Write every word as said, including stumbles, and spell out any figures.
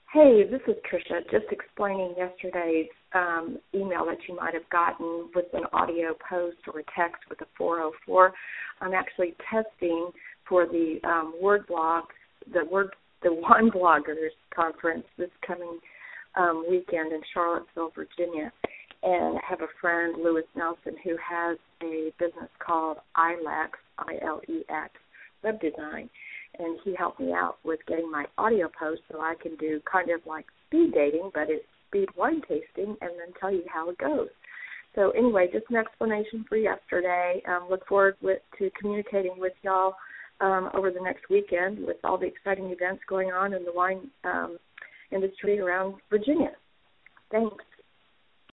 Hey, this is Tricia, just explaining yesterday's um, email that you might have gotten with an audio post or a text with a four oh four. I'm actually testing for the um, Word Blog, the Word, the One Bloggers Conference this coming um, weekend in Charlottesville, Virginia. And I have a friend, Lewis Nelson, who has a business called I L E X, I L E X, Web Design. And he helped me out with getting my audio post so I can do kind of like speed dating, but it's speed wine tasting, and then tell you how it goes. So anyway, just an explanation for yesterday. Um, look forward with, to communicating with y'all um, over the next weekend with all the exciting events going on in the wine um, industry around Virginia. Thanks.